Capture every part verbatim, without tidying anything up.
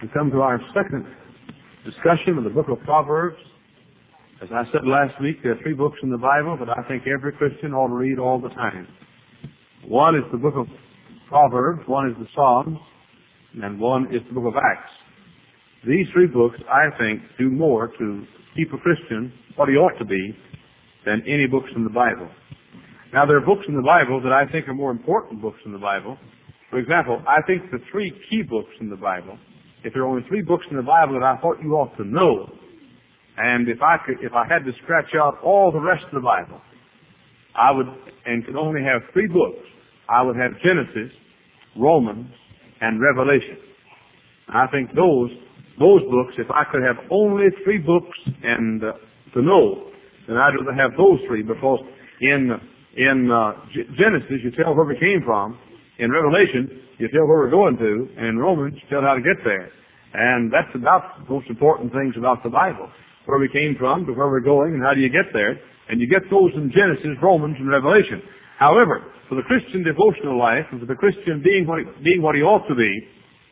We come to our second discussion of the book of Proverbs. As I said last week, there are three books in the Bible that I think every Christian ought to read all the time. One is the book of Proverbs, one is the Psalms, and one is the book of Acts. These three books, I think, do more to keep a Christian what he ought to be than any books in the Bible. Now, there are books in the Bible that I think are more important books in the Bible. For example, I think the three key books in the Bible, if there are only three books in the Bible that I thought you ought to know, and if I could, if I had to scratch out all the rest of the Bible, I would, and could only have three books, I would have Genesis, Romans, and Revelation. I think those those books, if I could have only three books and uh, to know, then I'd rather have those three, because in in uh, G- Genesis you tell where we came from, in Revelation you tell where we're going to, and in Romans you tell how to get there. And that's about the most important things about the Bible. Where we came from to where we're going and how do you get there. And you get those in Genesis, Romans, and Revelation. However, for the Christian devotional life, and for the Christian being what he, being what he ought to be,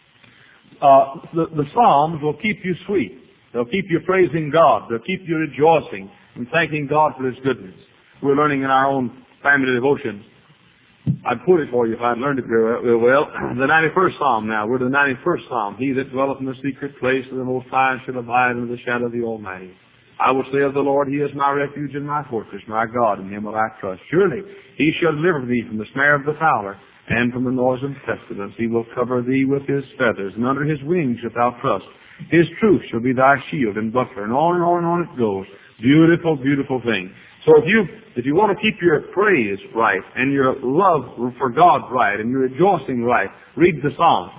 uh, the, the Psalms will keep you sweet. They'll keep you praising God. They'll keep you rejoicing and thanking God for His goodness. We're learning in our own family devotions. I'd put it for you if I'd learned it real well. The ninety-first Psalm now. We're the ninety-first Psalm. He that dwelleth in the secret place of the Most High shall abide under the shadow of the Almighty. I will say of the Lord, He is my refuge and my fortress, my God, in Him will I trust. Surely He shall deliver thee from the snare of the fowler, and from the noise of pestilence. He will cover thee with His feathers, and under His wings shalt thou trust. His truth shall be thy shield and buckler, and on and on and on it goes. Beautiful, beautiful thing. So if you if you want to keep your praise right, and your love for God right, and your rejoicing right, read the Psalms.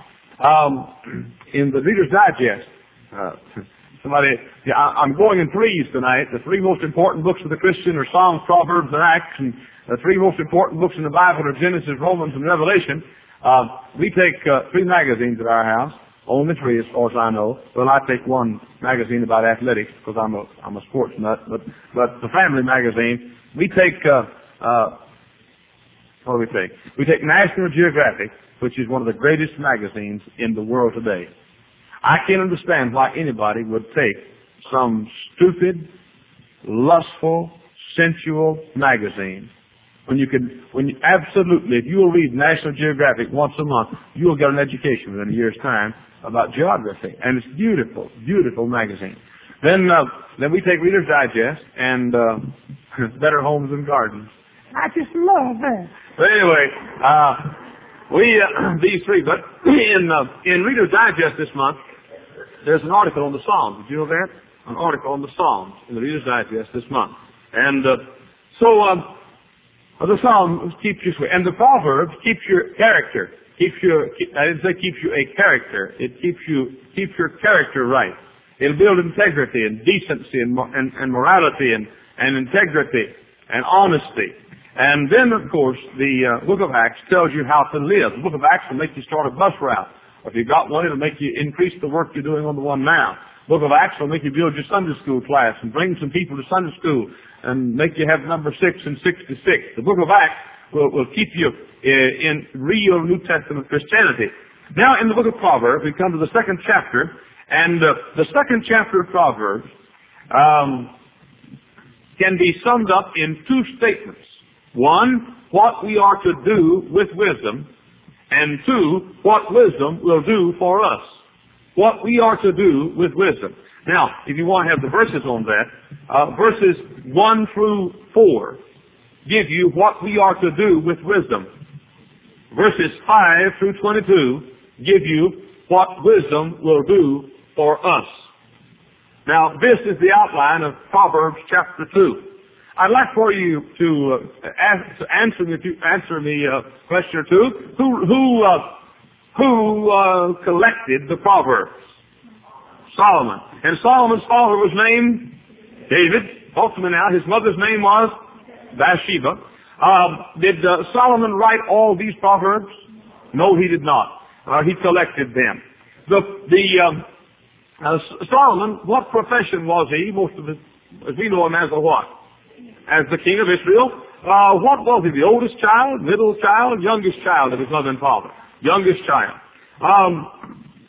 Um, in the Reader's Digest, uh, somebody, yeah, I, I'm going in threes tonight. The three most important books of the Christian are Psalms, Proverbs, and Acts, and the three most important books in the Bible are Genesis, Romans, and Revelation. Uh, we take uh, three magazines at our house. Only three, as far as I know. Well, I take one magazine about athletics because I'm a I'm a sports nut. But but the family magazine, we take uh, uh, what do we take? We take National Geographic, which is one of the greatest magazines in the world today. I can't understand why anybody would take some stupid, lustful, sensual magazine when you can, when you, absolutely, if you will read National Geographic once a month, you will get an education within a year's time about geography. And it's beautiful, beautiful magazine. Then, uh, then we take Reader's Digest and uh, Better Homes and Gardens. I just love that. But anyway, uh, we uh, these three. But in uh, in Reader's Digest this month, there's an article on the Psalms. Did you know that? An article on the Psalms in the Reader's Digest this month. And uh, so. Um, The Psalms keeps you sweet, and the Proverbs keeps your character. Keeps your, I didn't say keeps you a character. It keeps you keeps your character right. It'll build integrity and decency and and, and morality and, and integrity and honesty. And then, of course, the uh, Book of Acts tells you how to live. The Book of Acts will make you start a bus route. Or if you've got one, it'll make you increase the work you're doing on the one now. The Book of Acts will make you build your Sunday school class and bring some people to Sunday school and make you have number six and sixty-six. The Book of Acts will, will keep you in real New Testament Christianity. Now, in the Book of Proverbs, we come to the second chapter, and uh, the second chapter of Proverbs um, can be summed up in two statements. One, what we are to do with wisdom, and two, what wisdom will do for us. What we are to do with wisdom. Now, if you want to have the verses on that, uh, verses one through four give you what we are to do with wisdom. Verses five through twenty-two give you what wisdom will do for us. Now, this is the outline of Proverbs chapter two. I'd like for you to, uh, ask, to answer me, to answer me a question or two. Who, who, uh, who uh, collected the Proverbs? Solomon. And Solomon's father was named David. Talk to me now. His mother's name was Bathsheba. Uh, did uh, Solomon write all these Proverbs? No, he did not. Uh, he collected them. The, the um, uh, Solomon, what profession was he? Most of it, as we know him as a what? As the king of Israel. Uh, what was he? The oldest child, middle child, youngest child of his mother and father? Youngest child. Um,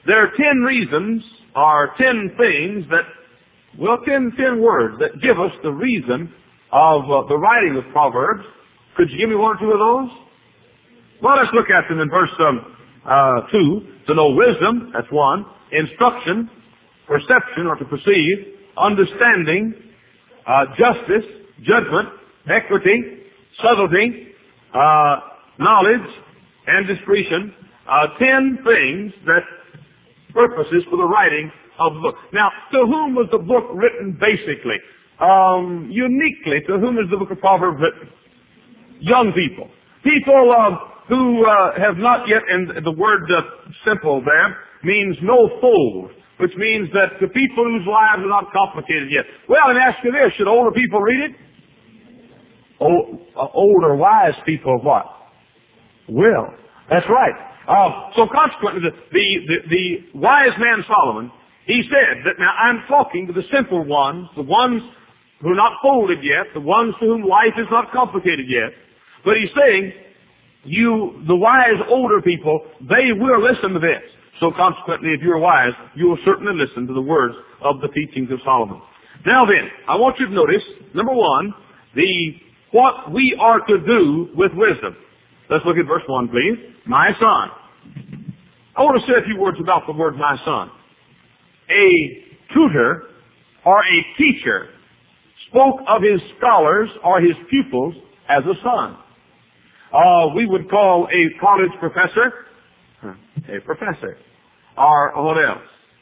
there are ten reasons, or ten things that, well, ten, ten words that give us the reason of uh, the writing of Proverbs. Could you give me one or two of those? Well, let's look at them in verse um, uh, two. To know wisdom, that's one. Instruction, perception, or to perceive. Understanding, uh, justice, judgment, equity, subtlety, uh, knowledge, and discretion. Uh, ten things that purposes for the writing of the book. Now, to whom was the book written basically? Um, uniquely, to whom is the book of Proverbs written? Young people. People uh, who uh, have not yet, and the word uh, simple there means no fold, which means that the people whose lives are not complicated yet. Well, let me ask you this, should older people read it? O, uh, older, wise people what? Will. That's right. Uh, so consequently, the, the, the, the wise man Solomon, he said that, now I'm talking to the simple ones, the ones who are not folded yet, the ones to whom life is not complicated yet. But he's saying, you, the wise older people, they will listen to this. So consequently, if you're wise, you will certainly listen to the words of the teachings of Solomon. Now then, I want you to notice, number one, the what we are to do with wisdom. Let's look at verse one, please. My son. I want to say a few words about the word my son. A tutor or a teacher spoke of his scholars or his pupils as a son. Uh, we would call a college professor a professor. Or what else?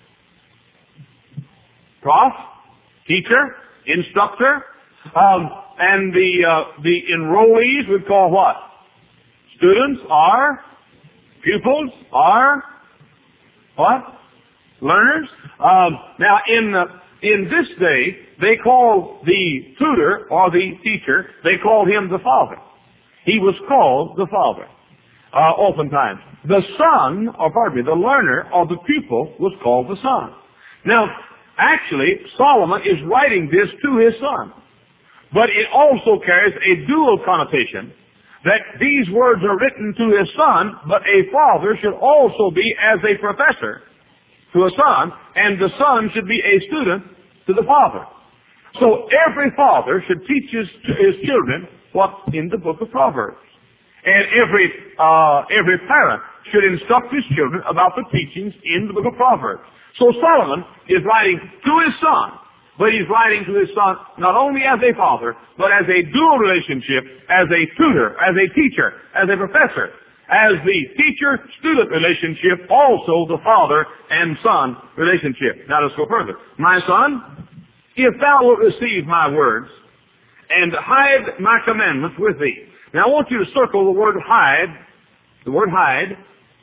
Prof, teacher, instructor, um, and the uh, the enrollees would call what? Students are pupils are what? Learners. Um, now, in uh, in this day, they call the tutor or the teacher, they called him the father. He was called the father. Uh, oftentimes. The son, or pardon me, the learner or the pupil was called the son. Now, actually, Solomon is writing this to his son. But it also carries a dual connotation that these words are written to his son, but a father should also be as a professor to a son, and the son should be a student to the father. So every father should teach his, his children what's in the book of Proverbs. And every uh, every parent should instruct his children about the teachings in the book of Proverbs. So Solomon is writing to his son, but he's writing to his son not only as a father, but as a dual relationship, as a tutor, as a teacher, as a professor, as the teacher-student relationship, also the father and son relationship. Now let's go further. My son, if thou wilt receive my words, and hide my commandments with thee. Now I want you to circle the word hide, the word hide.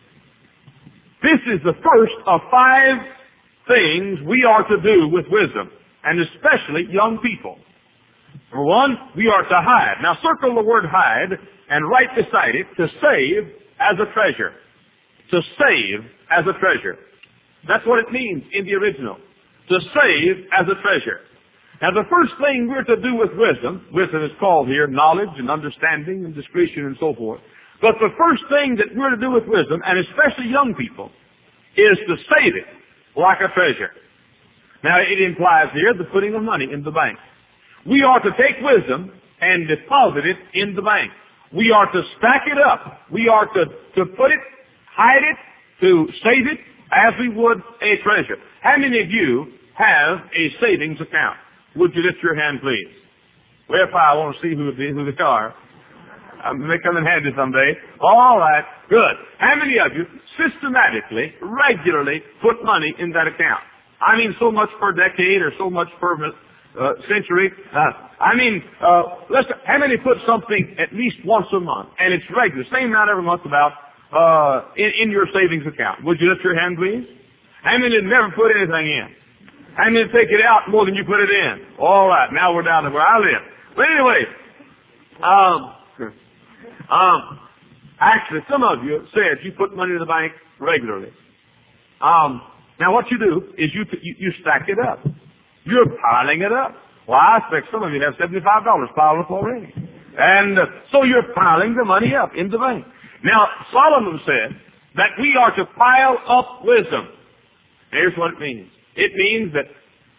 This is the first of five things we are to do with wisdom, and especially young people. Number one, we are to hide. Now circle the word hide and write beside it, to save as a treasure. To save as a treasure. That's what it means in the original. To save as a treasure. Now the first thing we're to do with wisdom, wisdom is called here knowledge and understanding and discretion and so forth. But the first thing that we're to do with wisdom, and especially young people, is to save it like a treasure. Now it implies here the putting of money in the bank. We are to take wisdom and deposit it in the bank. We are to stack it up. We are to, to put it, hide it, to save it as we would a treasure. How many of you have a savings account? Would you lift your hand, please? Well, if I want to see who, who they are. Um, they come in handy someday. All right, good. How many of you systematically, regularly put money in that account? I mean, so much per decade or so much per uh, century. Uh, I mean, uh, let's. How many put something at least once a month, and it's regular, same amount every month, about uh, in, in your savings account? Would you lift your hand, please? How many have never put anything in? How many take it out more than you put it in? All right, now we're down to where I live. But anyway, um, um, actually, some of you said you put money in the bank regularly. Um, now what you do is you, you you stack it up. You're piling it up. Well, I expect some of you have seventy-five dollars piled up already. And uh, so you're piling the money up in the bank. Now, Solomon said that we are to pile up wisdom. Here's what it means. It means that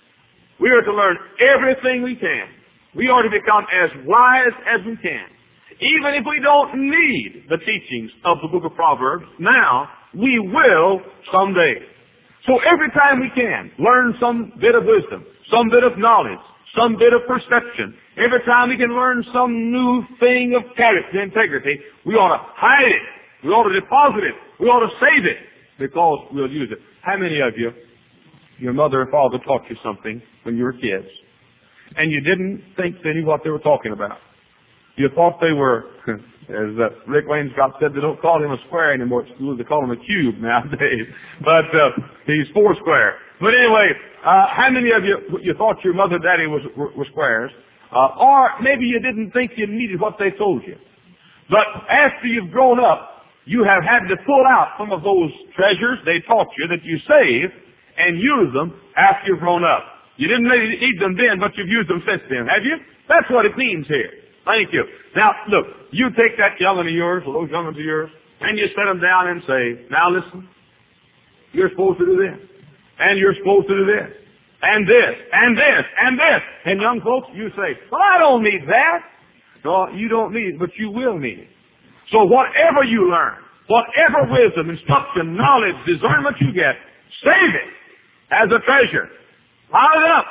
we are to learn everything we can. We are to become as wise as we can. Even if we don't need the teachings of the book of Proverbs now, we will someday. So every time we can, learn some bit of wisdom, some bit of knowledge, some bit of perception. Every time we can learn some new thing of character and integrity, we ought to hide it. We ought to deposit it. We ought to save it because we'll use it. How many of you, your mother and father taught you something when you were kids, and you didn't think they knew what they were talking about? You thought they were, as uh, Rick Wayne Scott said, they don't call him a square anymore at school. They call him a cube nowadays. But uh, he's four square. But anyway, uh, how many of you, you thought your mother and daddy was, were, were squares? Uh, or maybe you didn't think you needed what they told you. But after you've grown up, you have had to pull out some of those treasures they taught you that you saved and use them after you've grown up. You didn't really need them then, but you've used them since then, have you? That's what it means here. Thank you. Now, look, you take that young'un of yours, or those young'uns of yours, and you set them down and say, now listen, you're supposed to do this, and you're supposed to do this, and this, and this, and this. And young folks, you say, well, I don't need that. No, you don't need it, but you will need it. So whatever you learn, whatever wisdom, instruction, knowledge, discernment you get, save it as a treasure. Pile it up.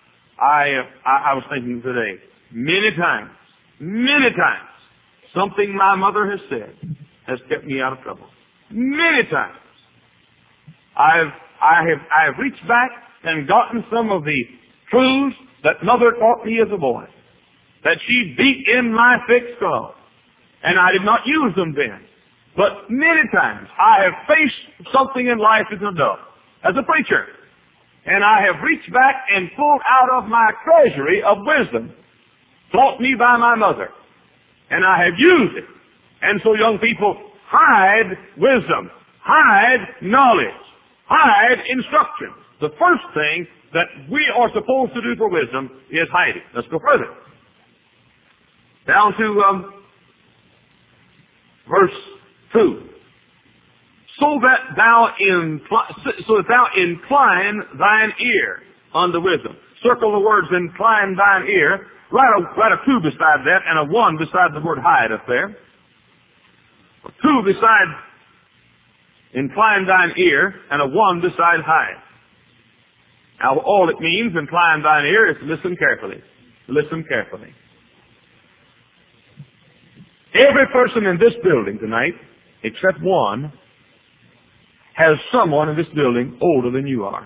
I, uh, I, I was thinking today, many times, Many times, something my mother has said has kept me out of trouble. Many times. I've, I have, I have reached back and gotten some of the truths that mother taught me as a boy, that she beat in my thick skull. And I did not use them then. But many times, I have faced something in life as an adult, as a preacher. And I have reached back and pulled out of my treasury of wisdom taught me by my mother. And I have used it. And so young people, hide wisdom, hide knowledge, hide instruction. The first thing that we are supposed to do for wisdom is hide it. Let's go further. Down to um, verse two. So that thou incline, so that thou incline thine ear unto wisdom. Circle the words incline thine ear. Write a, write a two beside that and a one beside the word hide up there. Two beside incline thine ear and a one beside hide. Now all it means, incline thine ear, is listen carefully. Listen carefully. Every person in this building tonight, except one, has someone in this building older than you are.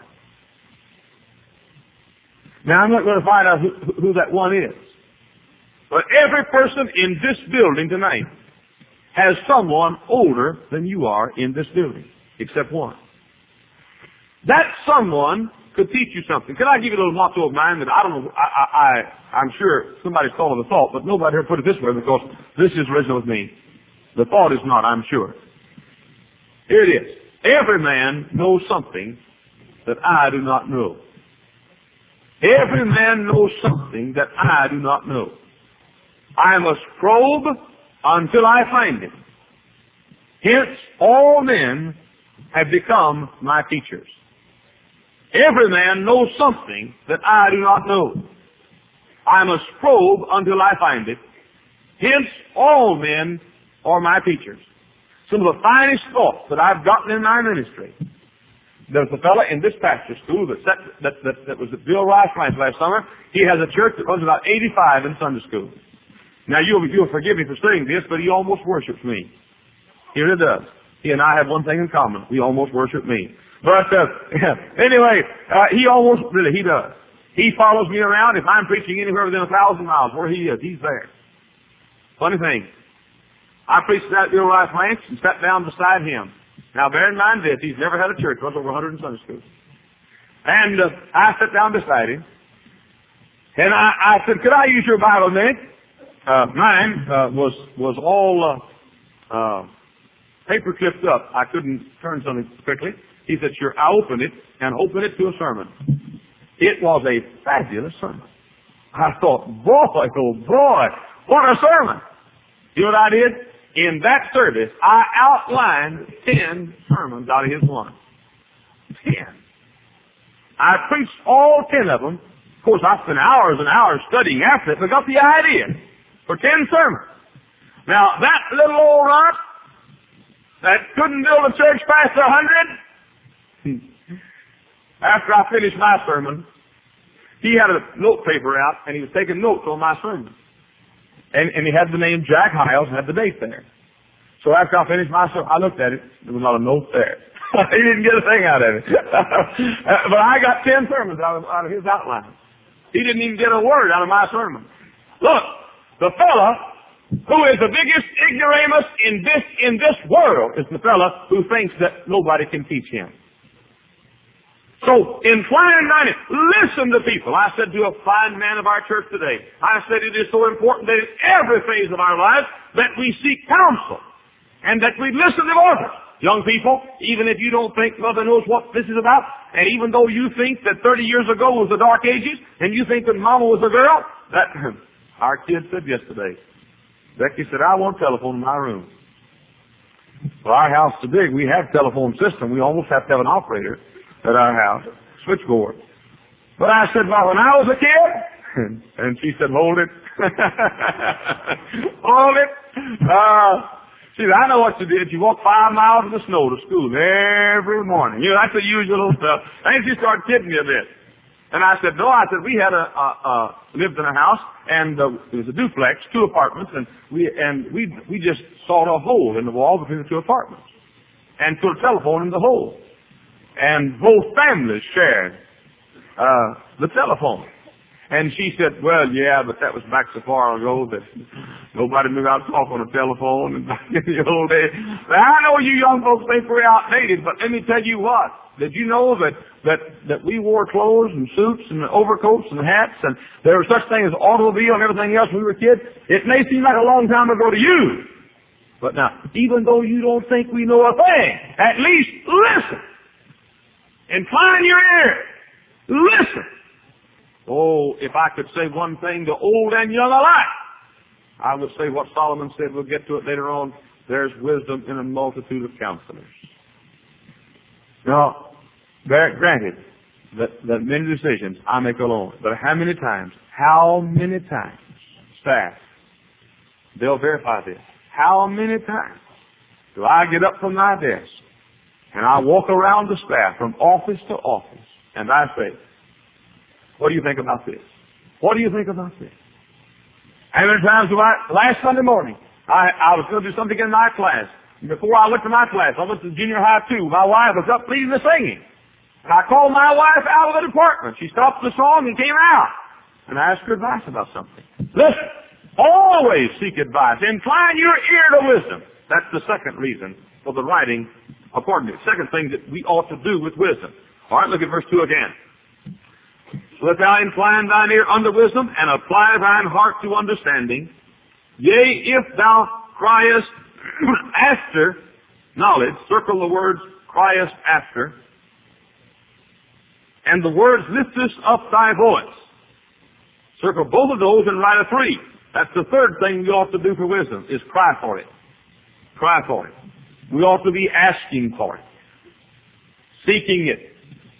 Now, I'm not going to find out who, who that one is. But every person in this building tonight has someone older than you are in this building, except one. That someone could teach you something. Can I give you a little motto of mine that I don't know, I, I, I, I'm sure somebody's thought of the thought, but nobody here put it this way because this is original with me. The thought is not, I'm sure. Here it is. Every man knows something that I do not know. Every man knows something that I do not know. I must probe until I find it. Hence, all men have become my teachers. Every man knows something that I do not know. I must probe until I find it. Hence, all men are my teachers. Some of the finest thoughts that I've gotten in my ministry. There's a fellow in this pastor school that, set, that, that, that was at Bill Rice Ranch last summer. He has a church that runs about eighty-five in Sunday school. Now, you'll, you'll forgive me for saying this, but he almost worships me. He really does. He and I have one thing in common. We almost worship me. But uh, anyway, uh, he almost, really, he does. He follows me around. If I'm preaching anywhere within a thousand miles, where he is, he's there. Funny thing. I preached at Bill Rice Ranch and sat down beside him. Now, bear in mind this, he's never had a church, runs over a hundred in Sunday schools. And uh, I sat down beside him, and I, I said, could I use your Bible a minute? Uh, mine uh, was was all uh, uh, paper clipped up. I couldn't turn something quickly. He said, sure, I opened it, and opened it to a sermon. It was a fabulous sermon. I thought, boy, oh boy, what a sermon. You know what I did? In that service, I outlined ten sermons out of his one. Ten. I preached all ten of them. Of course, I spent hours and hours studying after it, but got the idea for ten sermons. Now, that little old runt that couldn't build a church past a hundred, after I finished my sermon, he had a note paper out, and he was taking notes on my sermon. And, and he had the name Jack Hyles and had the date there. So after I finished my sermon, I looked at it. There was not a note there. He didn't get a thing out of it. But I got ten sermons out of, out of his outline. He didn't even get a word out of my sermon. Look, the fella who is the biggest ignoramus in this in this world is the fella who thinks that nobody can teach him. So, incline thine ear. Listen to people. I said to a fine man of our church today, I said it is so important that in every phase of our lives that we seek counsel and that we listen to others. Young people, even if you don't think Mother knows what this is about, and even though you think that thirty years ago was the Dark Ages, and you think that Mama was a girl, that our kid said yesterday, Becky said, I want a telephone in my room. Well, our house is big. We have a telephone system. We almost have to have an operator at our house, switchboard. But I said, well, when I was a kid, and she said, hold it. Hold it. Uh, see, I know what you did. You walked five miles in the snow to school every morning. You know, that's the usual stuff. And she started kidding me a bit. And I said, no, I said, we had a, a, a lived in a house, and uh, it was a duplex, two apartments, and we, and we, we just sawed a hole in the wall between the two apartments and put a telephone in the hole. And both families shared uh, the telephone. And she said, well, yeah, but that was back so far ago that nobody knew how to talk on a telephone and back in the old days. Now, I know you young folks think we're outdated, but let me tell you what. Did you know that, that, that we wore clothes and suits and overcoats and hats, and there was such thing as automobile and everything else when we were kids? It may seem like a long time ago to you. But now, even though you don't think we know a thing, at least listen. Incline your ear. Listen. Oh, if I could say one thing to old and young alike, I would say what Solomon said. We'll get to it later on. There's wisdom in a multitude of counselors. Now, granted that, that many decisions I make alone, but how many times, how many times, staff, they'll verify this, how many times do I get up from my desk and I walk around the staff from office to office and I say, what do you think about this? What do you think about this? How many times do I, last Sunday morning, I, I was going to do something in my class. And before I went to my class, I went to junior high too. My wife was up leading the singing. And I called my wife out of the department. She stopped the song and came out. And I asked her advice about something. Listen, always seek advice. Incline your ear to wisdom. That's the second reason for the writing, according to the second thing that we ought to do with wisdom. All right, look at verse two again. Let thou incline thine ear unto wisdom, and apply thine heart to understanding. Yea, if thou criest after knowledge, circle the words criest after, and the words liftest up thy voice. Circle both of those and write a three. That's the third thing we ought to do for wisdom, is cry for it. Cry for it. We ought to be asking for it. Seeking it.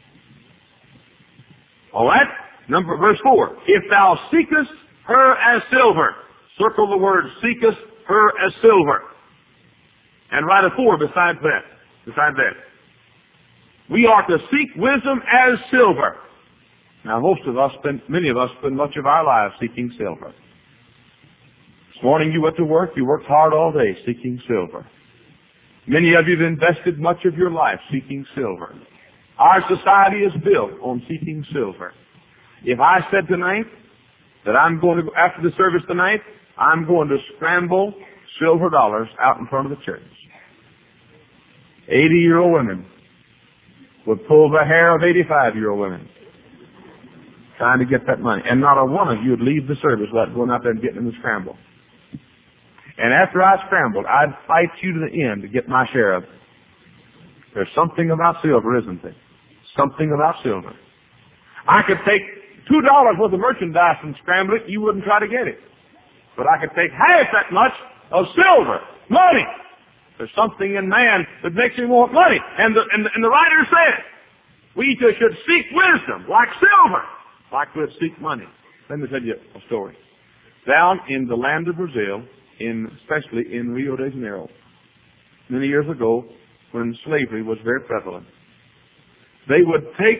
All right? Number, verse four. If thou seekest her as silver, circle the word seekest her as silver. And write a four beside that. Beside that. We are to seek wisdom as silver. Now most of us spend, many of us spend much of our lives seeking silver. This morning you went to work, you worked hard all day seeking silver. Many of you have invested much of your life seeking silver. Our society is built on seeking silver. If I said tonight that I'm going to go, after the service tonight, I'm going to scramble silver dollars out in front of the church. eighty-year-old women would pull the hair of eighty-five-year-old women trying to get that money. And not a one of you would leave the service without going out there and getting in the scramble. And after I scrambled, I'd fight you to the end to get my share of it. There's something about silver, isn't there? Something about silver. I could take two dollars worth of merchandise and scramble it, you wouldn't try to get it. But I could take half that much of silver, money. There's something in man that makes him want money. And the, and the, and the writer said, We too should seek wisdom like silver, like we seek money. Let me tell you a story. Down in the land of Brazil, in, especially in Rio de Janeiro, many years ago, when slavery was very prevalent, they would take,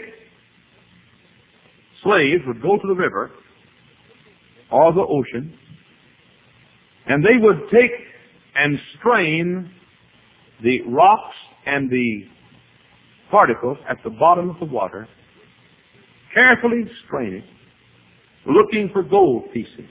slaves would go to the river or the ocean, and they would take and strain the rocks and the particles at the bottom of the water, carefully strain it, looking for gold pieces.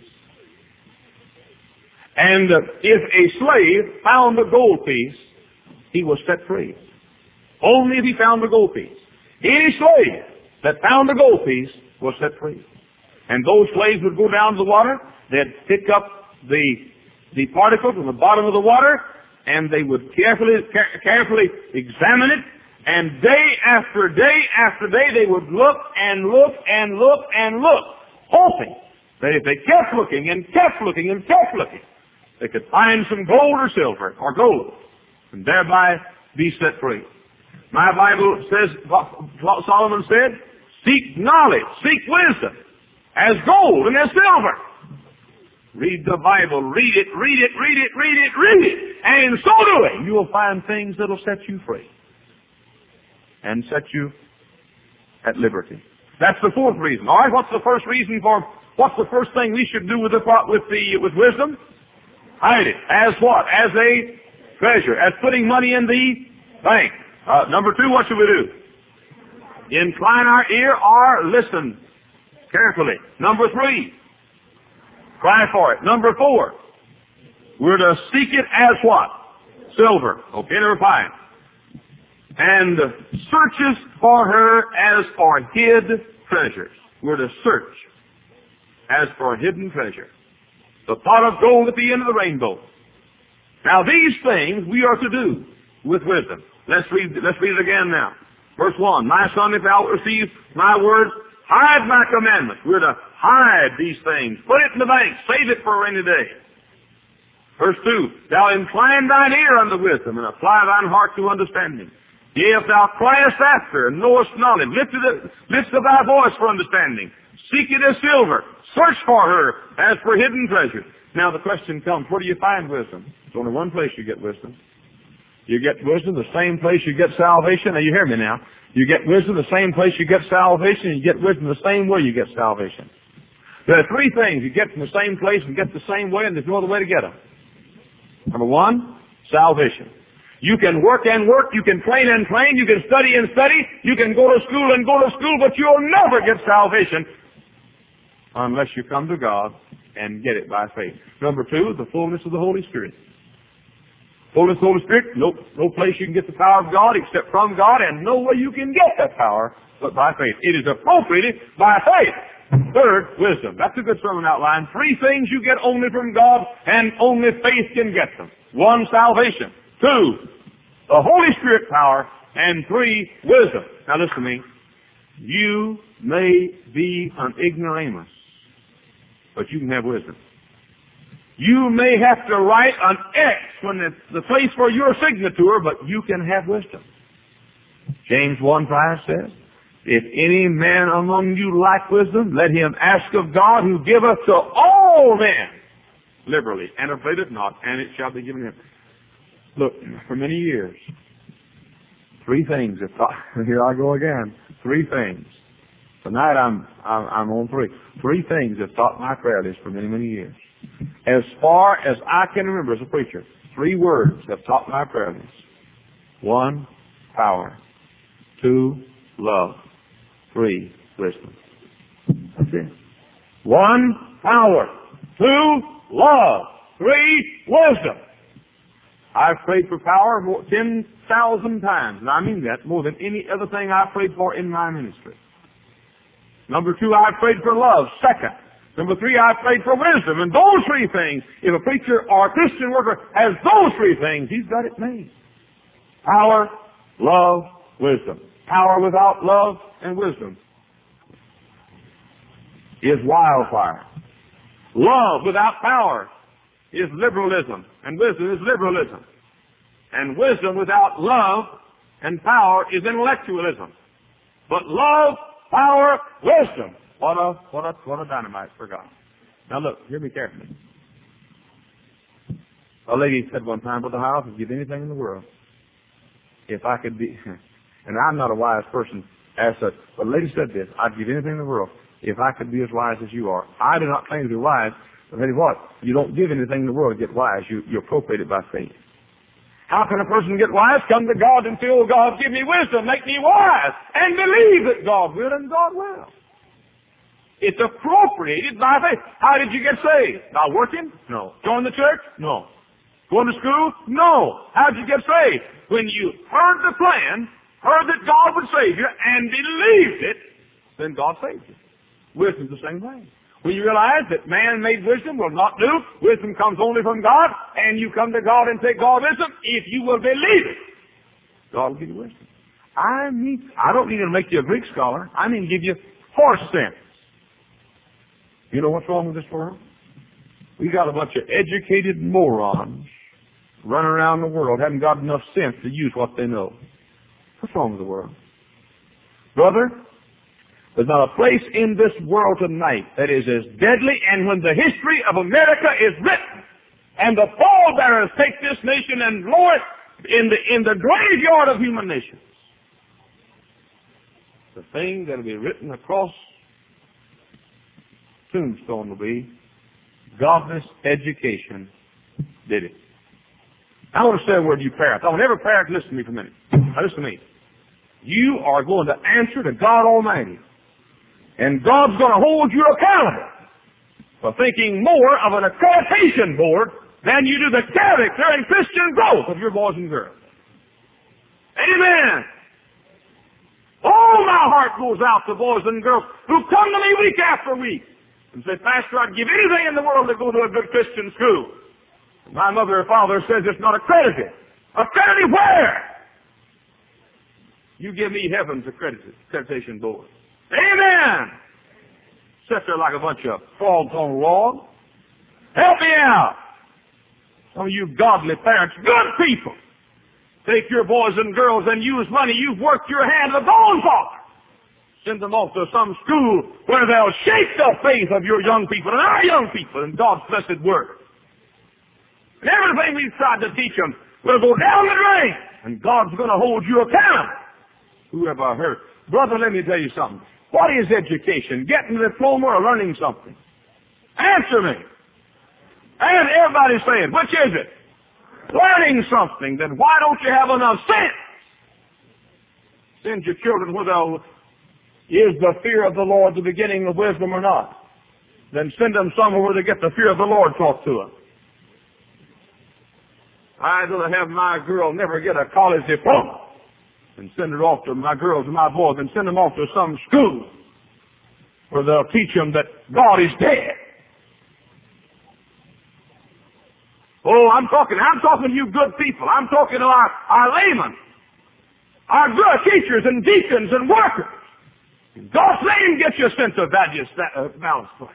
And uh, if a slave found a gold piece, he was set free. Only if he found a gold piece. Any slave that found a gold piece was set free. And those slaves would go down to the water, they'd pick up the, the particles from the bottom of the water, and they would carefully, care, carefully examine it, and day after day after day they would look and look and look and look, hoping that if they kept looking and kept looking and kept looking, they could find some gold or silver or gold, and thereby be set free. My Bible says, Solomon said, seek knowledge, seek wisdom, as gold and as silver. Read the Bible, read it, read it, read it, read it, read it. And in so doing, you will find things that will set you free and set you at liberty. That's the fourth reason. All right, what's the first reason for, what's the first thing we should do with the, with the, with wisdom? Hide it. As what? As a treasure. As putting money in the bank. Uh, number two, what should we do? Incline our ear or listen carefully. Number three, cry for it. Number four, we're to seek it as what? Silver. Okay, number five. And searches for her as for hid treasures. We're to search as for hidden treasure. The pot of gold at the end of the rainbow. Now these things we are to do with wisdom. Let's read, let's read it again now. Verse one, my son, if thou receive my words, hide my commandments. We're to hide these things. Put it in the bank. Save it for a rainy day. Verse two, thou incline thine ear unto wisdom, and apply thine heart to understanding. Yea, if thou criest after, and knowest knowledge, lift, it, lift up thy voice for understanding. Seek it as silver. Search for her as for hidden treasure. Now the question comes, where do you find wisdom? There's only one place you get wisdom. You get wisdom the same place you get salvation. Now you hear me now. You get wisdom the same place you get salvation, and you get wisdom the same way you get salvation. There are three things you get from the same place and get the same way, and there's no other way to get them. Number one, salvation. You can work and work, you can train and train, you can study and study, you can go to school and go to school, but you'll never get salvation unless you come to God and get it by faith. Number two, the fullness of the Holy Spirit. Fullness of the Holy Spirit, no, no place you can get the power of God except from God, and no way you can get that power but by faith. It is appropriated by faith. Third, wisdom. That's a good sermon outline. Three things you get only from God, and only faith can get them. One, salvation. Two, the Holy Spirit power. And three, wisdom. Now listen to me. You may be an ignoramus, but you can have wisdom. You may have to write an X when it's the place for your signature, but you can have wisdom. James one five says, if any man among you lack wisdom, let him ask of God, who giveth to all men liberally, and upbraideth not, and it shall be given him. Look, for many years, three things have taught, here I go again, three things. Tonight I'm, I'm, I'm on three. Three things have taught my prayer list for many, many years. As far as I can remember as a preacher, three words have taught my prayer list. One, power. Two, love. Three, wisdom. That's it. One, power. Two, love. Three, wisdom. I've prayed for power more, ten thousand times, and I mean that more than any other thing I've prayed for in my ministry. Number two, I've prayed for love. Second. Number three, I've prayed for wisdom. And those three things, if a preacher or a Christian worker has those three things, he's got it made. Power, love, wisdom. Power without love and wisdom is wildfire. Love without power is liberalism, and wisdom is liberalism. And wisdom without love and power is intellectualism. but love, power, wisdom. What a, what a, what a dynamite for God. Now look, hear me carefully. A lady said one time, Brother Howell, I'd give anything in the world if I could be, and I'm not a wise person as such, but a lady said this, I'd give anything in the world if I could be as wise as you are. I do not claim to be wise, but tell you what, you don't give anything in the world to get wise. You, you appropriate it by faith. How can a person get wise? Come to God and say, oh God, give me wisdom, make me wise, and believe that God will and God will. It's appropriated by faith. How did you get saved? By working? No. Join the church? No. Going to school? No. How did you get saved? When you heard the plan, heard that God would save you, and believed it, then God saved you. Wisdom's the same way. When you realize that man-made wisdom will not do, wisdom comes only from God, and you come to God and take God's wisdom, if you will believe it, God will give you wisdom. I mean, I don't need to make you a Greek scholar. I mean to give you horse sense. You know what's wrong with this world? We got a bunch of educated morons running around the world, haven't got enough sense to use what they know. What's wrong with the world? Brother, there's not a place in this world tonight that is as deadly, and when the history of America is written, and the pallbearers take this nation and lower it in the, in the graveyard of human nations, the thing that will be written across tombstone will be, godless education did it. I want to say a word to you parents. I want every parent to listen to me for a minute. Now listen to me. You are going to answer to God Almighty. And God's going to hold you accountable for thinking more of an accreditation board than you do the character and Christian growth of your boys and girls. Amen. Oh, my heart goes out to boys and girls who come to me week after week and say, Pastor, I'd give anything in the world to go to a good Christian school. My mother or father says it's not accredited. Accredited where? You give me heaven's accredited, accreditation board. Amen. Sit there like a bunch of frogs on a log. Help me out. Some of you godly parents, good people, take your boys and girls and use money you've worked your hand to the bone for. Send them off to some school where they'll shape the faith of your young people and our young people in God's blessed word. And everything we've tried to teach them will go down the drain, and God's going to hold you accountable. Who have I heard? Brother, let me tell you something. What is education? Getting a diploma or learning something? Answer me. And everybody's saying, which is it? Learning something. Then why don't you have enough sense? Send your children where they'll, is the fear of the Lord the beginning of wisdom or not? Then send them somewhere where they get the fear of the Lord taught to them. I'd rather have my girl never get a college diploma and send her off to my girls and my boys and send them off to some school where they'll teach them that God is dead. Oh, I'm talking, I'm talking to you good people. I'm talking to our, our laymen, our good teachers and deacons and workers. God's name gets you a sense of value, uh, balance place.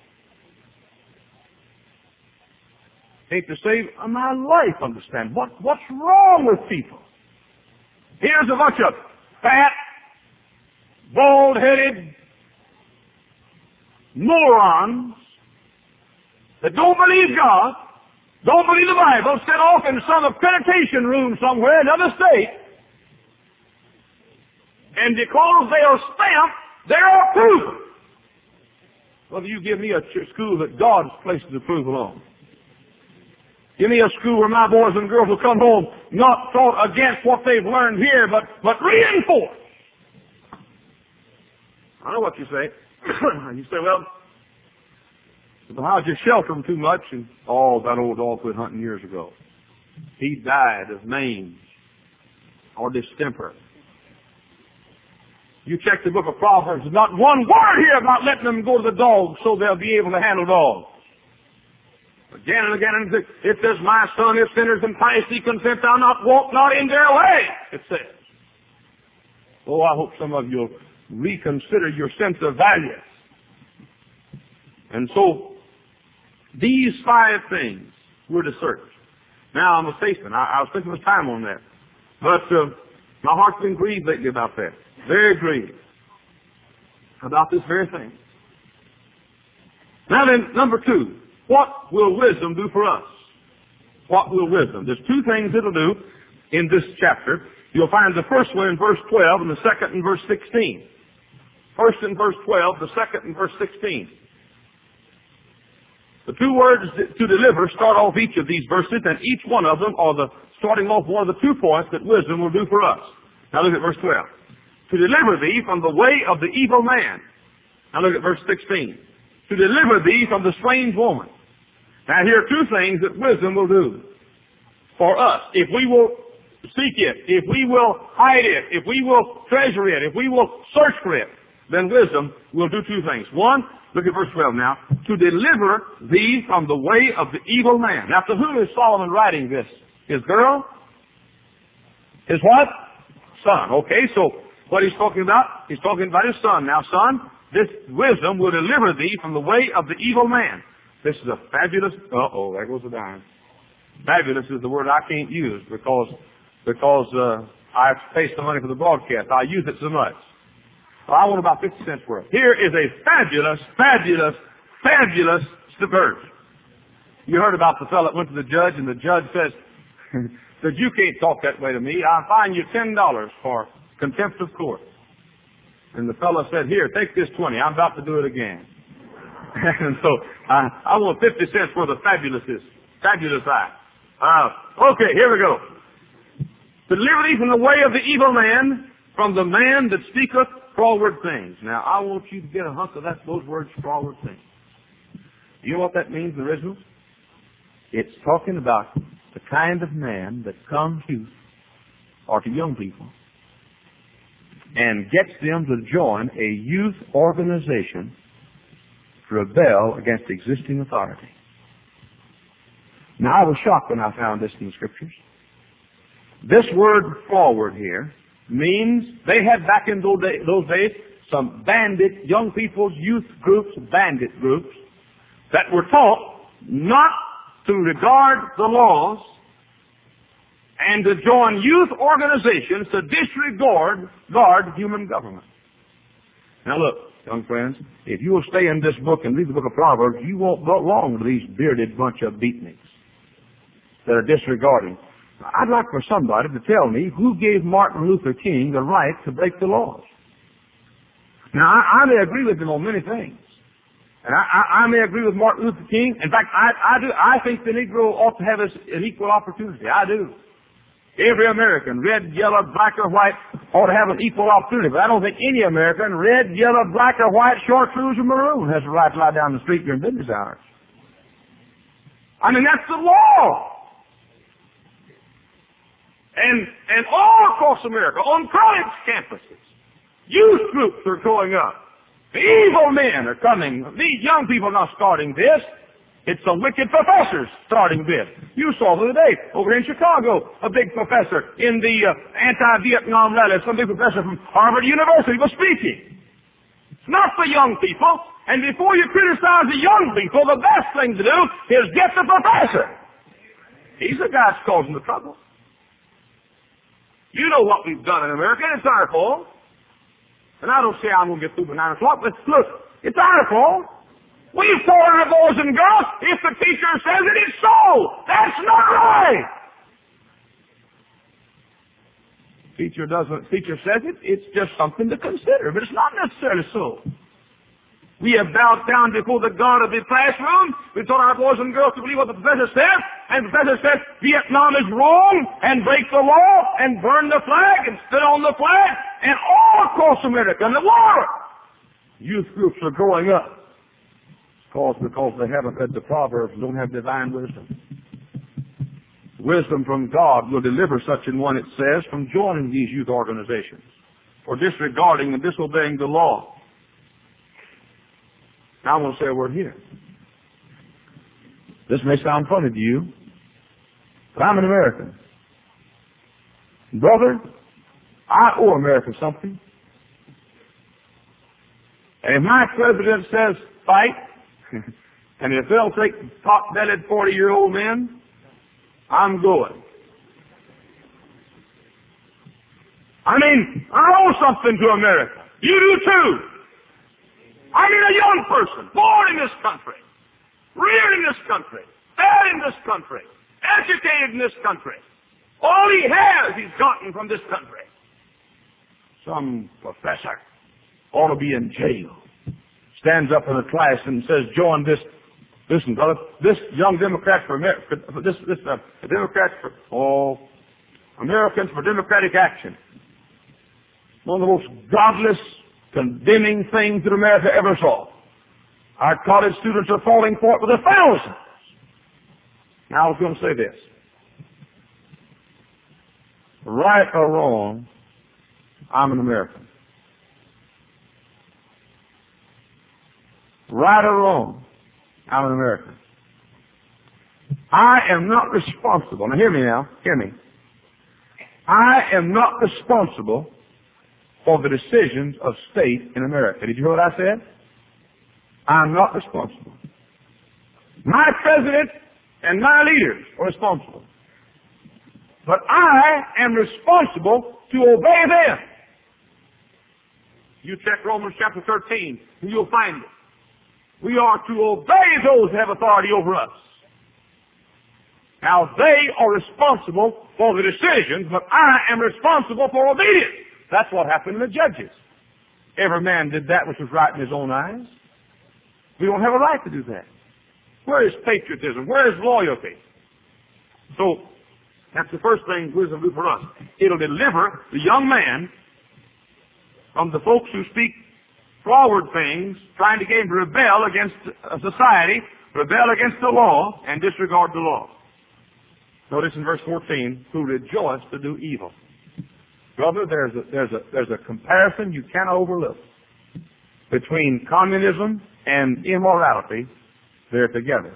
Ain't to save my life, understand. What, what's wrong with people? Here's a bunch of fat, bald-headed morons that don't believe God, don't believe the Bible, set off in some accreditation room somewhere in another state, and because they are stamped, they're approval. Whether you give me a school that God's placed His approval on. Give me a school where my boys and girls will come home not taught against what they've learned here, but, but reinforced. I know what you say. You say, well, how'd you shelter them too much? And oh, that old dog quit hunting years ago. He died of mange or distemper. You check the book of Proverbs, there's not one word here about letting them go to the dogs so they'll be able to handle dogs. Again and again, and it says, my son, if sinners and piety consent, thou not walk not in their way, it says. Oh, I hope some of you will reconsider your sense of value. And so, these five things we're to search. Now, I'm a statesman. I, I was spending some time on that. But uh, my heart's been grieved lately about that. Very grieved about this very thing. Now then, number two, what will wisdom do for us? What will wisdom? There's two things it'll do in this chapter. You'll find the first one in verse twelve and the second in verse sixteen. First in verse twelve, the second in verse sixteen. The two words to deliver start off each of these verses, and each one of them are the starting off one of the two points that wisdom will do for us. Now look at verse twelve. To deliver thee from the way of the evil man. Now look at verse sixteen. To deliver thee from the strange woman. Now here are two things that wisdom will do for us. If we will seek it, if we will hide it, if we will treasure it, if we will search for it, then wisdom will do two things. One, look at verse twelve now. To deliver thee from the way of the evil man. Now to whom is Solomon writing this? His girl? His what? Son. Okay, so what he's talking about? He's talking about his son. Now son, this wisdom will deliver thee from the way of the evil man. This is a fabulous, uh-oh, there goes the dime. Fabulous is the word I can't use because, because, uh, I've paid some money for the broadcast. I use it so much. Well, I want about fifty cents worth. Here is a fabulous, fabulous, fabulous subversion. You heard about the fellow that went to the judge and the judge says, said, you can't talk that way to me. I'll fine you ten dollars for contempt of court. And the fellow said, here, take this twenty. I'm about to do it again. And so uh, I want fifty cents for the fabulous, fabulous eye. Uh, okay, here we go. Deliver thee from the way of the evil man, from the man that speaketh froward things. Now, I want you to get a hunk of that, those words, froward things. You know what that means in the original? It's talking about the kind of man that comes to youth or to young people and gets them to join a youth organization to rebel against existing authority. Now, I was shocked when I found this in the Scriptures. This word forward here means they had back in those days, those days some bandit, young people's youth groups, bandit groups, that were taught not to regard the laws and to join youth organizations to disregard guard human government. Now look, young friends, if you will stay in this book and read the book of Proverbs, you won't belong to these bearded bunch of beatniks that are disregarding. I'd like for somebody to tell me who gave Martin Luther King the right to break the laws. Now, I, I may agree with him on many things. And I, I, I may agree with Martin Luther King. In fact, I, I do. I think the Negro ought to have an equal opportunity. I do. Every American, red, yellow, black, or white, ought to have an equal opportunity. But I don't think any American, red, yellow, black, or white, short, shoes, or maroon, has the right to lie down the street during business hours. I mean, that's the law. And, and all across America, on college campuses, youth groups are going up. The evil men are coming. These young people are not starting this. It's some wicked professors starting this. You saw the other day over in Chicago, a big professor in the uh, anti-Vietnam rally, some big professor from Harvard University was speaking. It's not for young people. And before you criticize the young people, the best thing to do is get the professor. He's the guy that's causing the trouble. You know what we've done in America. It's our fault. And I don't say I'm going to get through by nine o'clock, but look, it's our fault. We've taught our boys and girls. If the teacher says it, it's so. That's not right. Teacher doesn't. Teacher says it. It's just something to consider, but it's not necessarily so. We have bowed down before the God of the classroom. We taught our boys and girls to believe what the professor says, and the professor says Vietnam is wrong, and break the law, and burn the flag, and spit on the flag, and all across America and the world, youth groups are growing up. Because because they haven't read the Proverbs and don't have divine wisdom. Wisdom from God will deliver such an one, it says, from joining these youth organizations, for disregarding and disobeying the law. Now I'm going to say a word here. This may sound funny to you, but I'm an American. Brother, I owe America something. And if my president says fight, and if they'll take pot-bellied forty-year-old men, I'm going. I mean, I owe something to America. You do too. I mean, a young person, born in this country, reared in this country, fed in this country, educated in this country. All he has, he's gotten from this country. Some professor ought to be in jail. Stands up in a class and says, join this, listen, brother, this young Democrat for America, this, this, uh, Democrat for, oh, Americans for Democratic Action. One of the most godless, condemning things that America ever saw. Our college students are falling for it with a thousand. Now I was going to say this. Right or wrong, I'm an American. Right or wrong, I'm an American. I am not responsible. Now hear me now, hear me. I am not responsible for the decisions of state in America. Did you hear what I said? I'm not responsible. My president and my leaders are responsible. But I am responsible to obey them. You check Romans chapter thirteen, and you'll find it. We are to obey those who have authority over us. Now, they are responsible for the decisions, but I am responsible for obedience. That's what happened to the judges. Every man did that which was right in his own eyes. We don't have a right to do that. Where is patriotism? Where is loyalty? So, that's the first thing wisdom will do for us. It'll deliver the young man from the folks who speak forward things, trying to get him to rebel against society, rebel against the law, and disregard the law. Notice in verse fourteen, who rejoice to do evil. Brother, there's a, there's a, there's a comparison you cannot overlook between communism and immorality. They're together.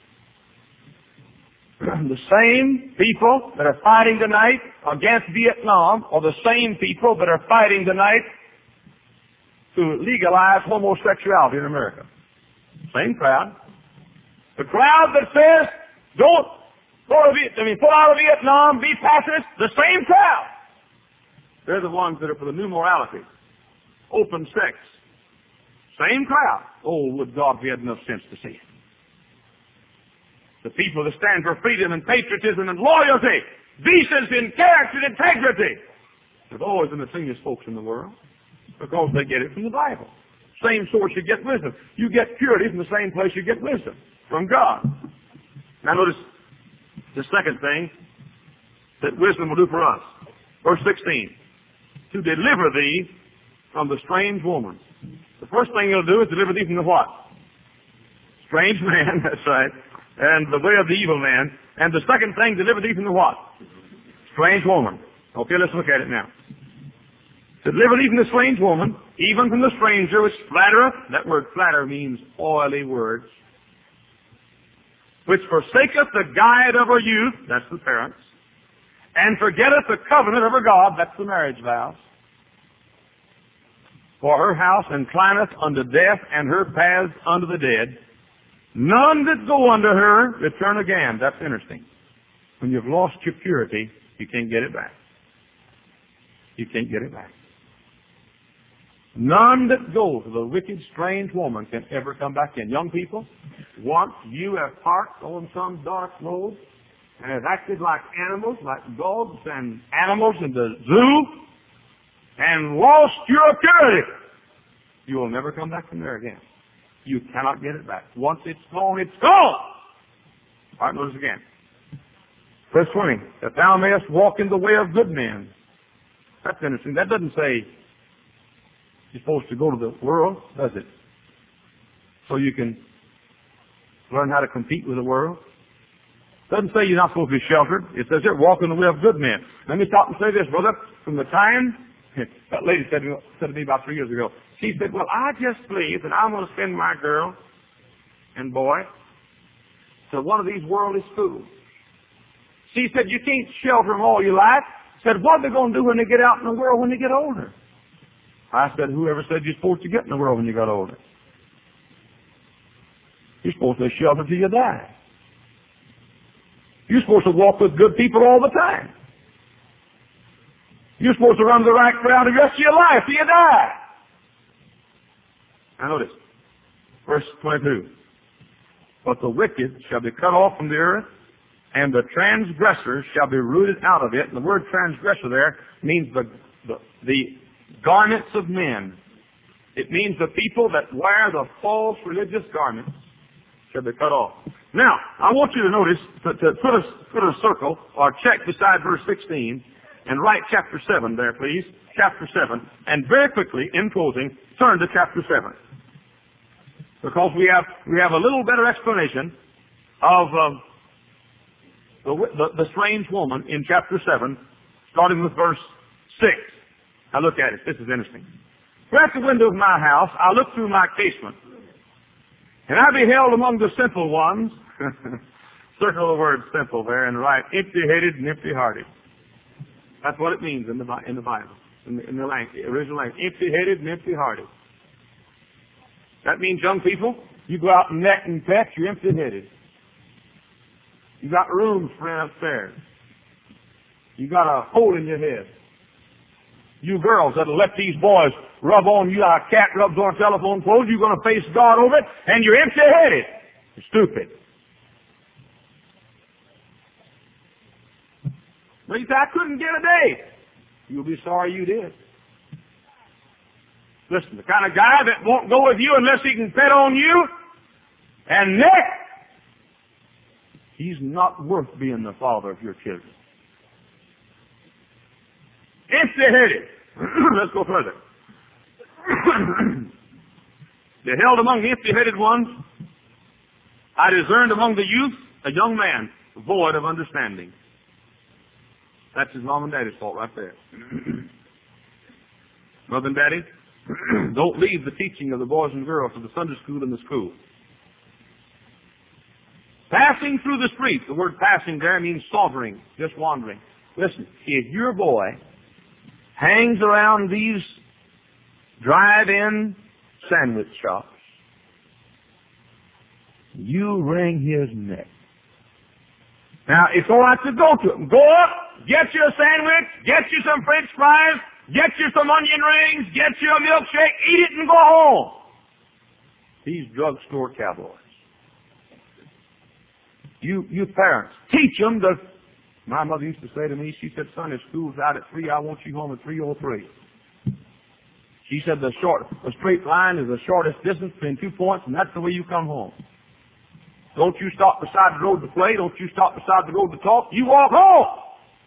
The same people that are fighting tonight against Vietnam are the same people that are fighting tonight to legalize homosexuality in America. Same crowd. The crowd that says, don't go to Viet- I mean, pull out of Vietnam, be pacifist, the same crowd. They're the ones that are for the new morality, open sex. Same crowd. Oh, would God we had enough sense to see it. The people that stand for freedom and patriotism and loyalty, decency and character and integrity. They're always the singest folks in the world because they get it from the Bible. Same source you get wisdom. You get purity from the same place you get wisdom, from God. Now notice the second thing that wisdom will do for us. Verse sixteen, to deliver thee from the strange woman. The first thing he'll do is deliver thee from the what? Strange man, that's right. And the way of the evil man. And the second thing, deliver thee from the what? Strange woman. Okay, let's look at it now. Deliver thee from the strange woman, even from the stranger which flattereth. That word flatter means oily words. Which forsaketh the guide of her youth. That's the parents. And forgetteth the covenant of her God. That's the marriage vows. For her house inclineth unto death, and her paths unto the dead. None that go unto her return again. That's interesting. When you've lost your purity, you can't get it back. You can't get it back. None that go to the wicked, strange woman can ever come back in. Young people, once you have parked on some dark road and have acted like animals, like dogs and animals in the zoo, and lost your purity, you will never come back from there again. You cannot get it back. Once it's gone, it's gone. All right, notice again. Verse twenty, that thou mayest walk in the way of good men. That's interesting. That doesn't say you're supposed to go to the world, does it? So you can learn how to compete with the world. It doesn't say you're not supposed to be sheltered. It says here, walk in the way of good men. Let me stop and say this, brother. From the time, that lady said to me, said to me about three years ago, she said, well, I just believe that I'm going to send my girl and boy to one of these worldly schools. She said, you can't shelter them all you like. Said, what are they going to do when they get out in the world when they get older? I said, whoever said you're supposed to get in the world when you got older? You're supposed to shelter till you die. You're supposed to walk with good people all the time. You're supposed to run the right crowd the rest of your life till you die. Now notice, verse twenty-two. But the wicked shall be cut off from the earth, and the transgressors shall be rooted out of it. And the word transgressor there means the, the, the garments of men. It means the people that wear the false religious garments shall be cut off. Now, I want you to notice, to, to put, a, put a circle or check beside verse sixteen, and write chapter seven there, please. Chapter seven. And very quickly, in closing, turn to chapter seven. Because we have, we have a little better explanation of um, the, the, the strange woman in chapter seven, starting with verse six. Now look at it. This is interesting. For at the window of my house, I looked through my casement, and I beheld among the simple ones, circle the word simple there and write empty-headed and empty-hearted. That's what it means in the, in the Bible, in the, in the, language, the original language. Empty-headed and empty-hearted. That means, young people, you go out and neck and peck, you're empty-headed. You got rooms for rent upstairs. You got a hole in your head. You girls that'll let these boys rub on you like a cat rubs on a telephone pole, you're going to face God over it, and you're empty-headed. You're stupid. But you say, I couldn't get a date. You'll be sorry you did. Listen, the kind of guy that won't go with you unless he can pet on you and neck, he's not worth being the father of your children. Empty-headed. Let's go further. Beheld among the empty-headed ones, I discerned among the youth a young man void of understanding. That's his mom and daddy's fault right there. Mother and daddy, don't leave the teaching of the boys and girls to the Sunday school and the school. Passing through the street, the word passing there means sauntering, just wandering. Listen, if your boy hangs around these drive-in sandwich shops, you wring his neck. Now, it's all right to go to him. Go up, get you a sandwich, get you some French fries, get you some onion rings, get you a milkshake, eat it and go home. These drugstore cowboys. You, you parents, teach them the... My mother used to say to me, she said, son, if school's out at three, I want you home at three oh three. She said the short, the straight line is the shortest distance between two points, and that's the way you come home. Don't you stop beside the road to play. Don't you stop beside the road to talk. You walk home.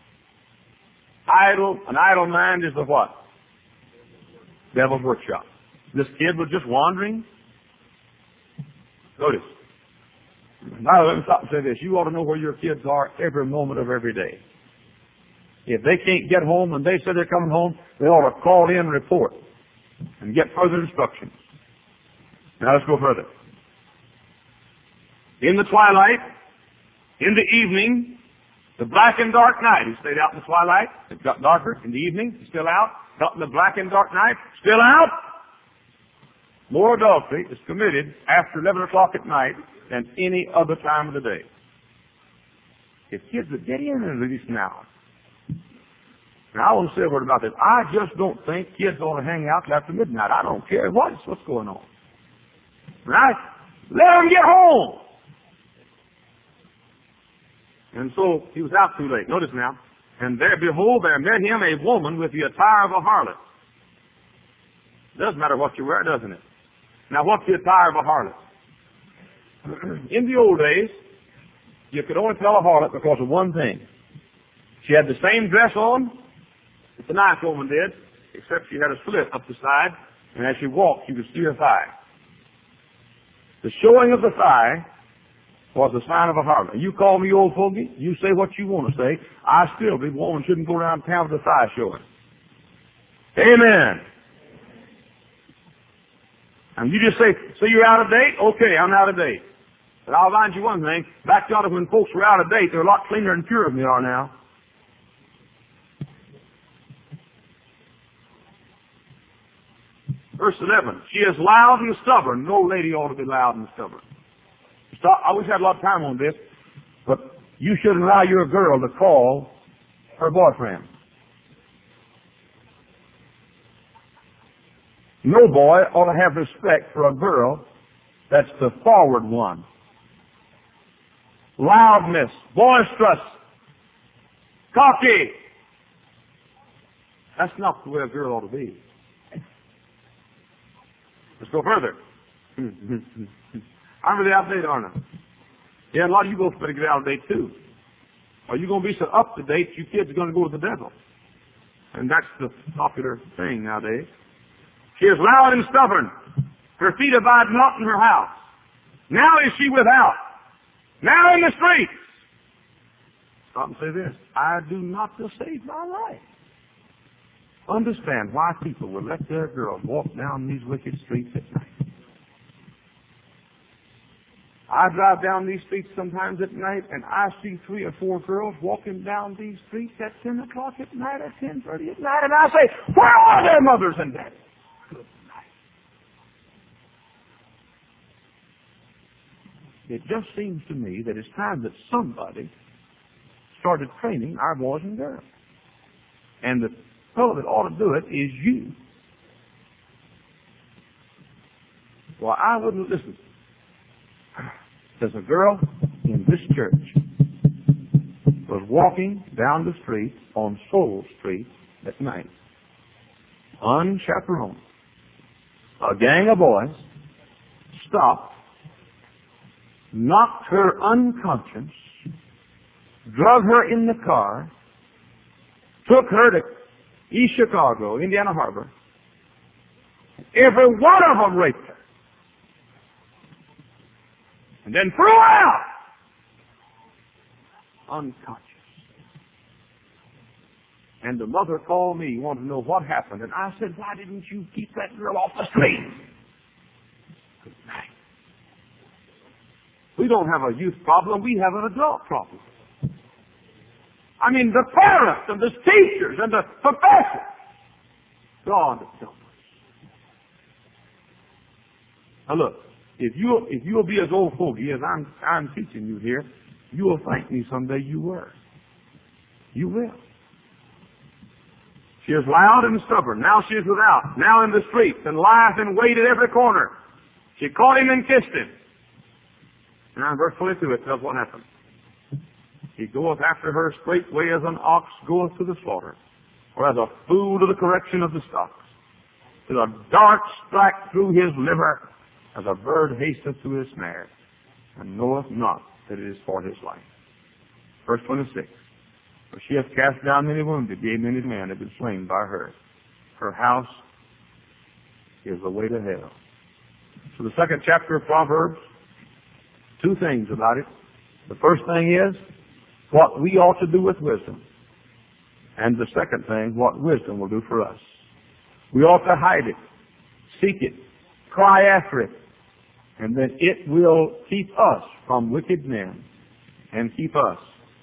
Idle, an idle mind is the what? Devil's workshop. This kid was just wandering. Notice. Now let me stop and say this. You ought to know where your kids are every moment of every day. If they can't get home and they say they're coming home, they ought to call in and report and get further instructions. Now let's go further. In the twilight, in the evening, the black and dark night. He stayed out in the twilight. It got darker. In the evening, he's still out. Out in the black and dark night, still out. More adultery is committed after eleven o'clock at night than any other time of the day. If kids would get in at least now. Now I want to say a word about this. I just don't think kids ought to hang out till after midnight. I don't care what, what's going on. Right? Let them get home. And so he was out too late. Notice now. And there, behold, there met him a woman with the attire of a harlot. Doesn't matter what you wear, doesn't it? Now, what's the attire of a harlot? In the old days, you could only tell a harlot because of one thing. She had the same dress on that the nice woman did, except she had a slit up the side, and as she walked, you could see her thigh. The showing of the thigh was the sign of a harlot. You call me old fogey, you say what you want to say. I still believe a woman shouldn't go around town with the thigh showing. Amen. And you just say, so you're out of date? Okay, I'm out of date. But I'll remind you one thing. Back yonder when folks were out of date, they're a lot cleaner and purer than they are now. Verse eleven. She is loud and stubborn. No lady ought to be loud and stubborn. Stop. I wish I had a lot of time on this, but you shouldn't allow your girl to call her boyfriend. No boy ought to have respect for a girl that's the forward one. Loudness, boisterous, cocky. That's not the way a girl ought to be. Let's go further. I'm really out of date, aren't I? Yeah, a lot of you folks better get out of date too. Or you're going to be so up to date, you kids are going to go to the devil. And that's the popular thing nowadays. She is loud and stubborn. Her feet abide not in her house. Now is she without. Now in the streets. Stop and say this. I do not to save my life understand why people would let their girls walk down these wicked streets at night. I drive down these streets sometimes at night, and I see three or four girls walking down these streets at ten o'clock at night, at ten thirty at night, and I say, where are their mothers and daddies? Good night. It just seems to me that it's time that somebody started training our boys and girls. And the fellow that ought to do it is you. Well, I wouldn't listen. There's a girl in this church was walking down the street on Soul Street at night, unchaperoned. A gang of boys stopped, knocked her unconscious, drug her in the car, took her to East Chicago, Indiana Harbor. Every one of them raped her. And then threw her out. Unconscious. And the mother called me, wanted to know what happened. And I said, why didn't you keep that girl off the street? Good night. We don't have a youth problem, we have an adult problem. I mean, the parents and the teachers and the professors. God help us. Now look, if you if you'll be as old fogey as I'm I'm teaching you here, you will thank me someday you were. You will. She is loud and stubborn. Now she is without. Now in the streets, and lies in wait at every corner. She caught him and kissed him. Now in verse twenty-two it tells what happened. He goeth after her straightway as an ox goeth to the slaughter, or as a fool to the correction of the stocks. Till a dart strike through his liver, as a bird hasteth to his snare, and knoweth not that it is for his life. Verse twenty-six. For she hath cast down many wounded, yea, many men have been slain by her. Her house is the way to hell. So the second chapter of Proverbs, two things about it. The first thing is what we ought to do with wisdom. And the second thing, what wisdom will do for us. We ought to hide it, seek it, cry after it, and then it will keep us from wicked men and keep us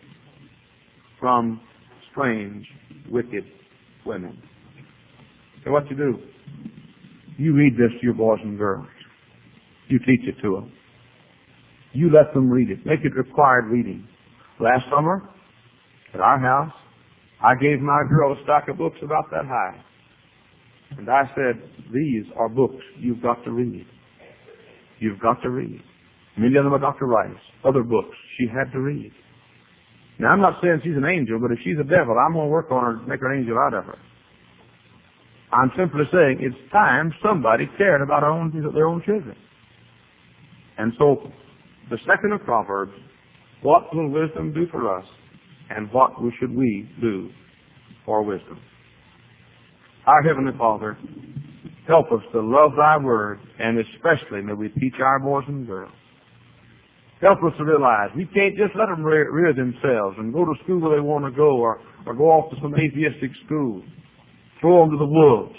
from strange, wicked women. So what you do? You read this to your boys and girls. You teach it to them. You let them read it. Make it required reading. Last summer, at our house, I gave my girl a stack of books about that high. And I said, these are books you've got to read. You've got to read. Many of them are Doctor Rice. Other books she had to read. Now, I'm not saying she's an angel, but if she's a devil, I'm going to work on her and make her an angel out of her. I'm simply saying it's time somebody cared about our own, their own children. And so, the second of Proverbs, what will wisdom do for us, and what should we do for wisdom? Our Heavenly Father, help us to love Thy Word, and especially may we teach our boys and girls. Help us to realize we can't just let them rear, rear themselves and go to school where they want to go, or, or go off to some atheistic school, throw them to the wolves,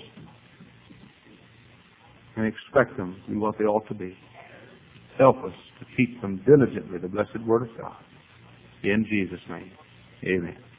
and expect them to be what they ought to be. Help us to teach them diligently the blessed Word of God. In Jesus' name, amen.